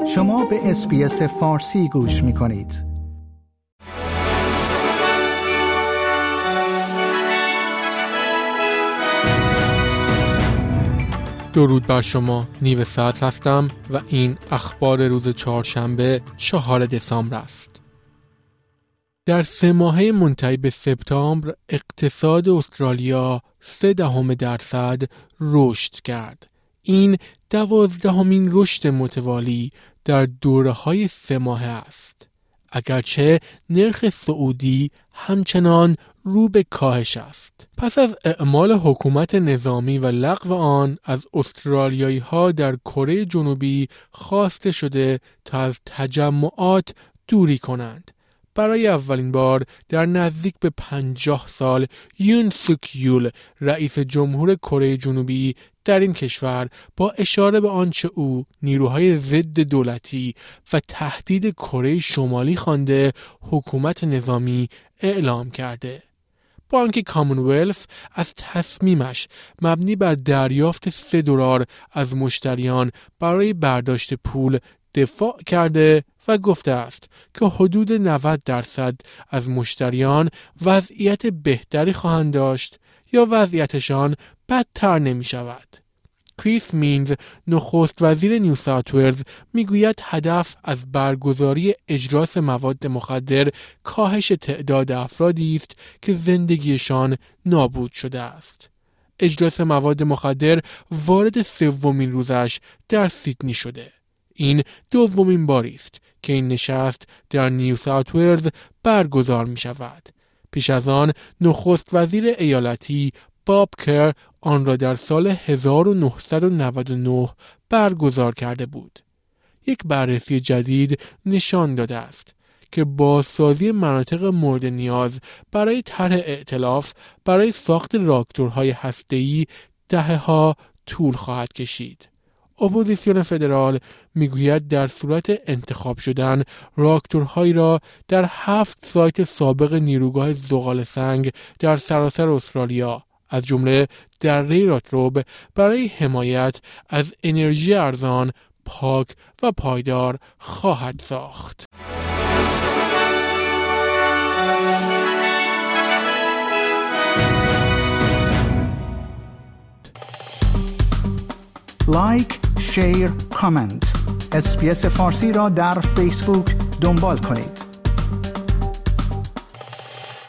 شما به اس‌بی‌اس فارسی گوش می‌کنید. درود بر شما. نیو صدر هستم و این اخبار روز چهارشنبه 4 دسامبر است. در 3 ماهه منتهی به سپتامبر اقتصاد استرالیا 0.3% رشد کرد. این 12مین رشد متوالی در دوره‌های 3 ماهه است. اگرچه نرخ سعودی همچنان رو به کاهش است. پس از اعمال حکومت نظامی و لغو آن از استرالیایی‌ها در کره جنوبی خواسته شده تا از تجمعات دوری کنند. برای اولین بار در نزدیک به 50 سال یون سوک یول رئیس جمهور کره جنوبی در این کشور با اشاره به آنچه او نیروهای ضد دولتی و تهدید کره شمالی خوانده حکومت نظامی اعلام کرده. بانک کامنولث از تصمیمش مبنی بر دریافت $3 از مشتریان برای برداشت پول دفاع کرده و گفته است که حدود 90% از مشتریان وضعیت بهتری خواهند داشت یا وضعیتشان بدتر نمی شود. کریس مینز نخست وزیر نیو ساوت ولز میگوید هدف از برگزاری اجلاس مواد مخدر کاهش تعداد افرادی است که زندگیشان نابود شده است. اجلاس مواد مخدر وارد 3مین روزش در سیدنی شده. این 2مین باری است که این نشست در نیو ساوت ولز برگزار می شود. پیش از آن نخست وزیر ایالتی باب کر آن را در سال 1999 برگزار کرده بود. یک بررسی جدید نشان داده است که بازسازی مناطق مورد نیاز برای طرح ائتلاف برای ساخت راکتورهای هسته‌ای دهه‌ها طول خواهد کشید. اپوزیسیون فدرال میگوید در صورت انتخاب شدن راکتورهایی را در 7 سایت سابق نیروگاه زغال سنگ در سراسر استرالیا از جمله دره راتروب برای حمایت از انرژی ارزان، پاک و پایدار خواهد ساخت. لایک، شیر، کامنت. اس‌بی‌اس فارسی را در فیسبوک دنبال کنید.